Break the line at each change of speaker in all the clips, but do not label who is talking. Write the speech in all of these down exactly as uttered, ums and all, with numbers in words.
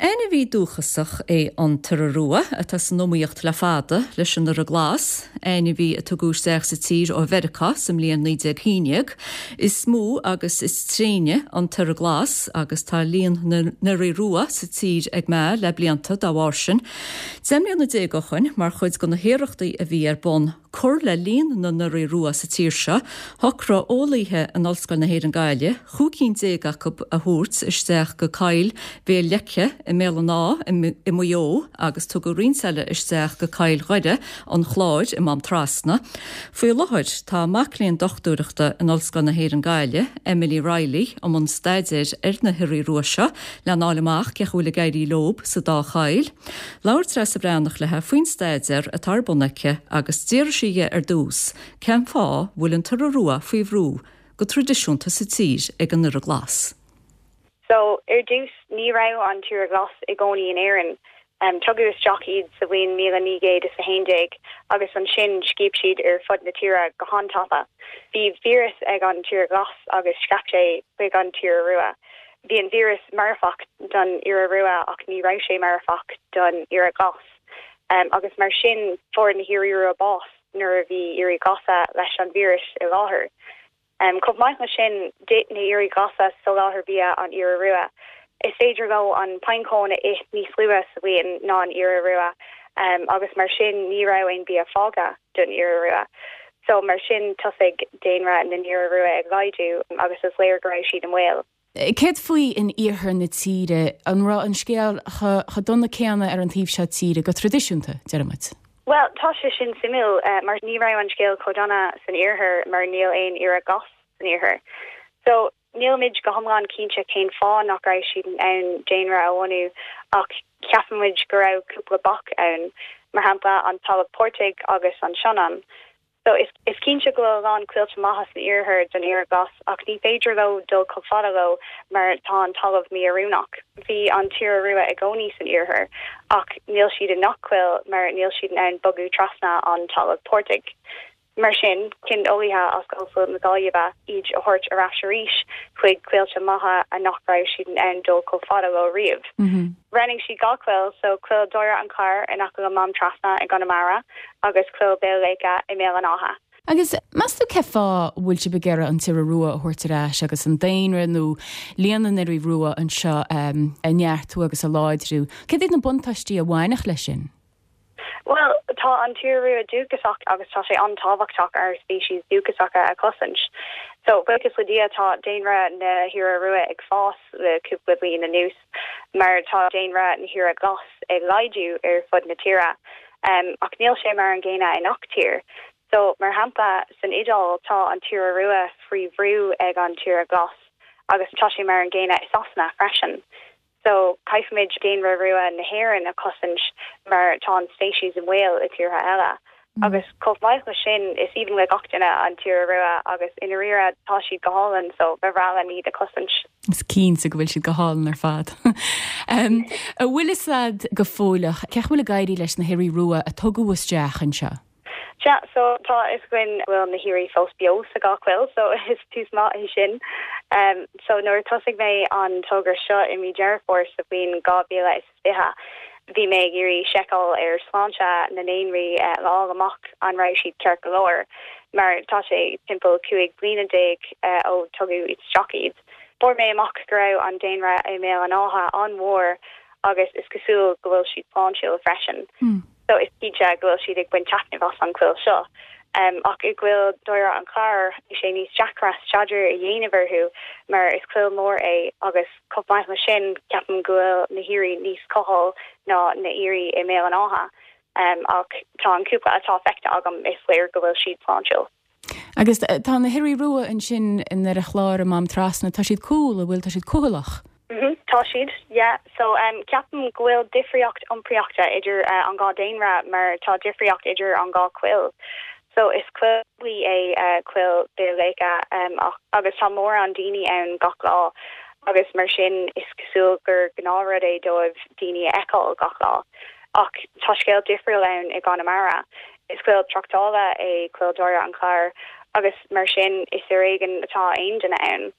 Ena bhí dúchasach é an tararua atá san nóíocht le fada leis an ar a glas, ena bhí a tugúisteach sa tír ó Verica sam líon níide cíneag, is smú agus is tríne an tar a glas agus tá líon na ré rua sa tír ag me le blianta dá bhharsin. Zemlíon na dégachan mar chuid go na héireachtaí a bhí ar bon cur le líon na na ré rua sa tír se, thocra ólaithe an Ollscoil na Héireann Gaeilge, chucín dégacab a thuirt isteach go cail bhé leice i mé ná i muo agus tu go rinselle isteach go cail roiide an chláid i mam trasna. Fuoi láthid tá maclíonn dochtúireachta an Ollscoil na Héireann Gaeilge, Emily Riley, am an staidir ar na hirí ruasa le nálamach ce chuúla gaiirí lob sa dá chail. Lair tres a breannach lethe faoin staidir a tarbonaice agus tíir siige ar dús, cean fá bhfuil an tar a rua faoi bhrú go tradiisiúnta sa tír ag an ar a glas.
So, er dús ní rau an tír a glas i gcónaí in éireann, um, tugus jockeyed sa bhain míle nígéad is a héindeag, agus an sin scíp siad ar fud na tíre go hantapa. Bhí víras ag an tír a glas agus scapte chuig an tír a rua. Bhí an víras marfach don ar a rua ach ní rau sé marfach don ar a glas. Um, agus mar sin for na hirí a bás nuair a bhí ar a gasa leis an víras i láthair. Um, Cob maith na sin dé na iri gasa so láthir bia an ira rua. Is féidir go an paincóna ich ní slua sa bhíon ná an ira rua, um, agus mar sin ní raibhain bia fága don ira rua. So mar sin tusig déanra na ira rua ag gaiidú agus is léir go raibh siad an bhil.
Céad faoi in íorthar na tíre an rá an scéal cha donna céanna ar an tíobh se tíre go tradiisiúnta, dearmid?
Well, tá sé sin simú, uh, mar ní raibh an scéal codonna san íorthar mar níl aon ira gas san íorthar. So, níl mid go hamláin cínte cén fá nach raibh siad ann déanra a bhhainú ach ceapanmuid go raibh cúpla bach ann mar hampla an talamh Portaigh agus an Seanan. So, is, is cínte go lán cuilte maithas na íorthar don ira gas ach ní féidir lo dul co fada lo mar tá an talamh mí arúnach. Bhí an tír a rua a gcónaí san íorthar ach níl siad a nachcuil mar níl siad an bogú trasna an talamh Portaigh. Mar sin, cin óíthe as gosfuil na Gaillimhe iad a thuirt a rás arís chuig cuilte maithe a nach raibh siad an dul co fada lo riamh.
Mm-hmm.
Renning si gacuil, so cuil dóire an car in nach go mam trasna i Connemara agus cuil béléica i mé an átha.
Agus mas tú ceá bhfuil si begéire an tíir a rua a thuirtarráis agus an daonra nó líanaan ar rua an seo um, a neartú agus a láidrú. Cé dtí na buntaistí a bhhainach lei sin?
Well, tá an tír a dúchasach agus tá sé antáhachtach ar species dúchasacha a cosint. So, buchas le dia tá déanra na hira rua ag fás le cúpla bliain na nús, mar tá déanra na hira glas ag laidú ar fud na tíra, um, ach níl sé mar an ggéine in achtír. So, mar hampa san idal tá an tír rua frí bhrú ag an tír glas, agus tá sé mar an ggéine is asna freisin. So, caifimid déanra rua na héireann a cosint mar tá an species in Wales i tíortha eile. Mm. Agus cof maith le sin is even le gachtainna an tír rua agus ina rira tá siad go hálan, so bheithrála ní de cosint.
Is cín sa go bhfuil siad go hálan ar fad. um, a bhfuil is sad go fólach, ceach bhfuil a gaiirí leis na hirí rua a tuguhaisteach an seo?
Ja, so tá is gwyn well na hiri fós bio sa gachwil, so is too smart hi sin. Um, so nor tosig me an toger shot in mi jerforce of being gobula is biha. Vi me giri shekel er slancha na nainri uh, lá amach an raishid kerkalor. Mar tá sé timple cuig blina dig uh, o togu it's jockeyed. For me amach grow an dainra email an áha an war agus is kasul glil sheet planchil freshen.
Hmm.
So is teacher gwil si dig bwyn chatni fos an cwyl sio. Um, ac i gwil doira an car, i sé nis jacras chadr i yéniver hu, mar is cwyl mór e, agus cof maith ma sin capan gwil na hiri nis cohol na na iri e mail an áha. Um, ac tá an cúpa atá fecta agam is léir gwil siad planchil.
Agus tá na hiri rua an sin in ar a chlár am am trasna, tá siad cool a bhfuil tá siad coolach?
Mhm, tá siad, yeah. So um ceapan ghuiil difriocht umpriachta idir uh, an gá déanra mar tá difriocht idir an gá cuil. So is cuilí é uh, cuil béléica um agus tá mór an daoine ann gach lá agus mar sin is cosúil gur gnára é dóibh daoine eáil gach lá. Ach tá scéal difriúil ann i Connemara. Is cuil trachtála é cuil dóire an chláir agus mar sin is ar éigen atá aon duna ann.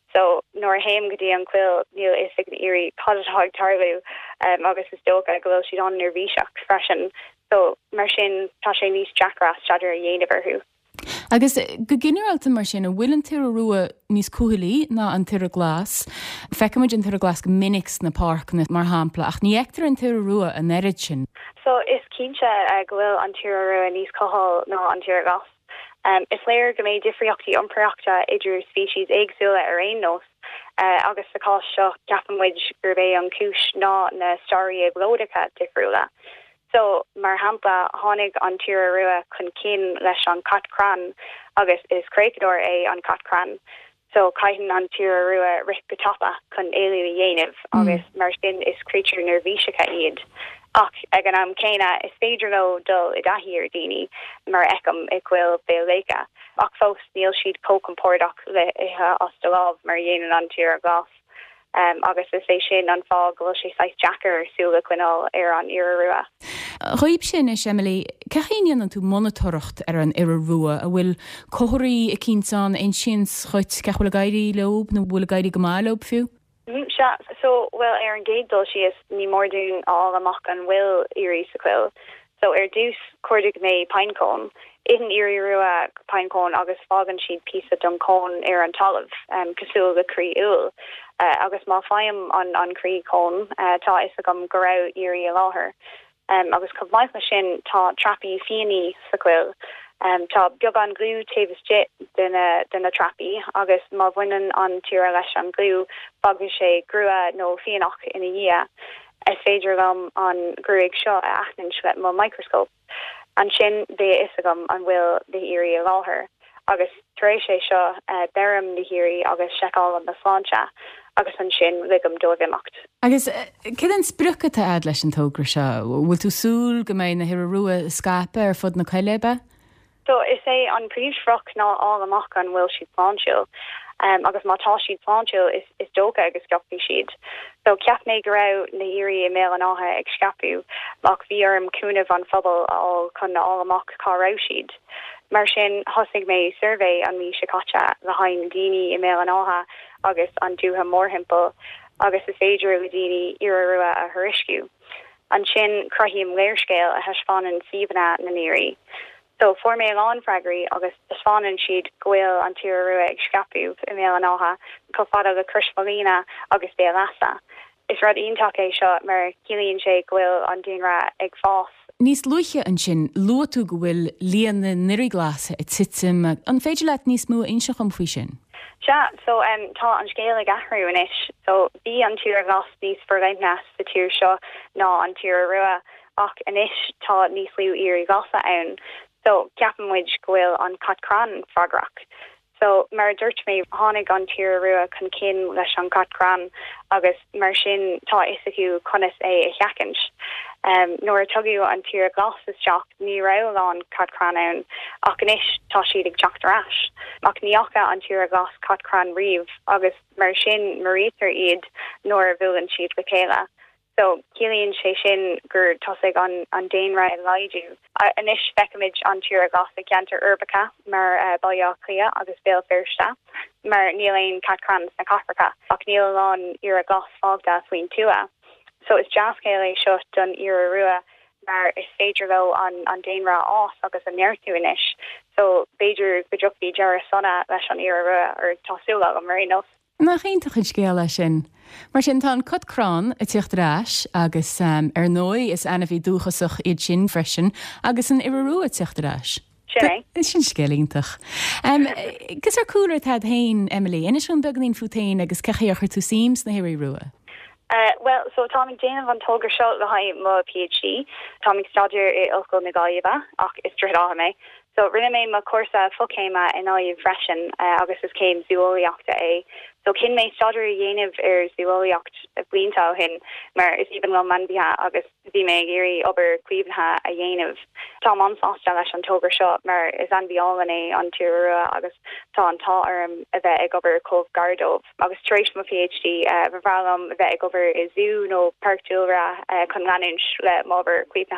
So nor haim godi an quill Neil is sig iri codtag tarlu um agus is doga go she'd on nervishak freshen. So mar sin tá sé níos Jackras chadar yéniverhu.
Agus go generalta mar sin a bhfuil tir a rua níos cuailí ná an tir a glas, feicimiid an tir a glas go minics na parkna mar hampla, ach ní ectar an tir a rua an erid sin.
So is cínse uh, go bhfuil an tir a rua níos cohol ná an tir a glas. Um, is léir go méid difriochtaí umpreachta idir species éagsúla ar aon nós, uh, agus sa cá seo ceapanmuid gur bé an cúis ná na starí ag lódacha difriúla. So mar hampla hánig an tíre rua chun cin leis an cat cran agus is créicador é an cat cran. So caitan an tíre rua ric gotapa chun éiliú dhéanamh agus mm. mar sin is creature nervísecha iad. Ach ag an am céine is féidir lo dul i dahíir daoine mar ecam i gcuil béléca. Ach fós níl siad cócampórdach le ithe os do láb mar dhéanaan an tíre glas. Um, agus is é sin an fá go sé seis Jackar súla cuinál ar an ire rua.
Roib sin is Emily, cechéíon an tú monitorocht ar an ire rua a bhfuil cóirí a cínsan ein sin chuit cehfuil a gaiirí lob nó bhfuil a gaiirí go má lob fiú?
Mm, so well ar an géaddul si is ní mór dún á amach an bhfuil irí sa cuil. So ar dús cuairdig mé pinecone, in iri rua pinecone agus fágan siad písa don cone ar an talamh um, cosúil le crí úl. Uh, agus má faim an an crí cone uh, tá is a gom go raibh iri a láthair. Um, agus cob maith na sin tá trapi fianní sa cuil. Um, tá beag an glú taobhas jet duna duna trapi agus má bhainean an tíre leis an glú bagú sé grua nó fianach ina dhia. Is féidir gom an grúig seo a aithnin le má microscope. An sin bé is a gom an bhfuil de iri a láthair. Agus taréis sé seo uh, berim de hiri agus seáil an na sláinte. Agus an sin ligam dóigimacht.
Agus cid an spruchata ad leis an tógra seo? Bhfuil tú súl go méid na hir a rua scape ar fud na cailebe?
So is é an príomhsfroch ná á amach an bhfuil siad sláintiúil. Um, agus mátá siad sláintiúil is, is dóga agus scapaí siad. So ceap mé go raibh na irí i mé an átha ag scapiú, ach bhí arm cúnamh an phobal á chun na á amach cá raibh siad. Mar sin hosig mé survey an mí sicáte le haim daoine i mé an átha agus an dútha mórthimple agus is féidir le daoine ire rua a thurisciú. An sin croithím léirscéil a heisfánan siomhanna na nírí. So for mé an fragri agus is fánan siad gohfuil an tíre rua ag scapiú i mé an átha có fada le crisfalína agus bé lasa. Is rud ionach é seo mar cilíonn sé gohfuil an dúnra ag fás.
Níos luiche an sin luú go bhfuil líon na nirí glasa i titim an féidir leit níos mú inseach an faoi sin.
Ja, so um, tá an scéal ag athhrú inis. So bí an tíre glas níos forgaithne sa tír seo ná an tíre rua ach inis tá níos liú irí glasa ann. So ceapanmuid gohfuil an cat cran fragrach. So mar dúirt mé tháinig an tíre rua chun cin leis an cat cran agus mar sin tá is acu conas é a cheacint. Um, nor tugu an tíre glas is teach ní raibh an cat cran ann ach inis tá siad ag teachtarás. Ach níocha an tíre glas cat cran riamh agus mar sin marítar iad nor bhuailn siad le chéile. So cilíonn sé sin gur tosaigh an an déanra a laidiú. Uh, inis feicimiid an tíre glas a ceantar urbacha mar uh, bailá clia agus béal firsta mar níl aon cat crans na Cathracha ach níl an ire glas fágda faoin tua. So is jazzcéile seo don ire rua mar is féidir lo an an déanra ás agus an neirtú inis. So béidir gojuchtaí dearra sonna leis an ire rua ar tásúla go marinos.
Na chénta chud scéala sin. Mar sin tá cud crán a tíochtarráis agus um, ar nói is ana bhí dúchasach iad sin freisin agus an ire rua tíochtarráis. Sin scélíntach. Um, gus ar cúir had hain Emily, inis an beganín futain agus cechéochar tú sims na hirí rua?
Uh, well, so Tommy Jane van Tolger shot the high mo PhD. Tommy Stodger e Ulsko Nagayeva, ach is straight on me. So rinne me ma corsa fulcama in all you freshen, uh, August is came zooliocta a. So kin me Stodger yenev er zoolioct bleintau hin, mer is even well man biha August vi me giri ober clevenha a yenev. Tom on sostalash on Tolger shot, mer is an biolane on Tirura August ta an ta erm a vet eg over cove gardov. August trace my PhD, uh, vivralum vet eg over is zoo no park tulra, uh, con laninch le mover clevenha.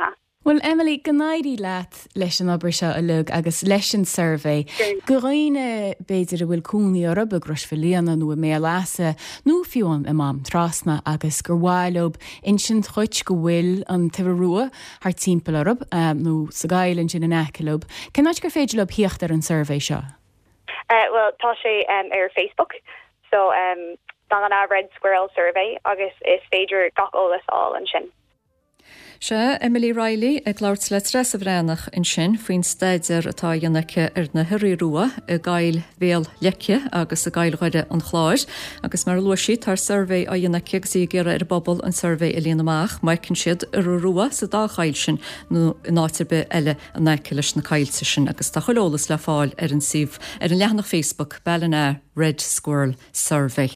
Well, Emily, gnaidí leat leis an obair seo a lug agus leis an survey. Go roiine beidir a bhfuil cúnaí orb a gros filianna nó a mé lása nó fiúan i mám trasna agus gur bháilób in sin chuit go bhfuil an tirúa haar timppel orb um, nó sa gaiilen sin an ecilób. Cenáid gur féidir lob hiocht ar an survey seo?
Uh, well, tá sé um, ar Facebook, so um, dá an Red Squirrel Survey agus is féidir gach ólas all an sin.
Se Emily Riley ag láirt le tres a bhrénach in sin faoin staidir atá dhéanacha ar na hiríúa a gail bhéal leice agus a gail chuide an chláir, agus mar luisi tar survey a dhéanacha sí ggéire ar bobbal an survey a líana amach, mai cin siad ar ruúa sa dá chail sin nó náitir be eile an neice leis na caiilte sin, agus tá choolalas le fáil ar an sih ar an leannach Facebook, Ballina Red Squirrel Survey.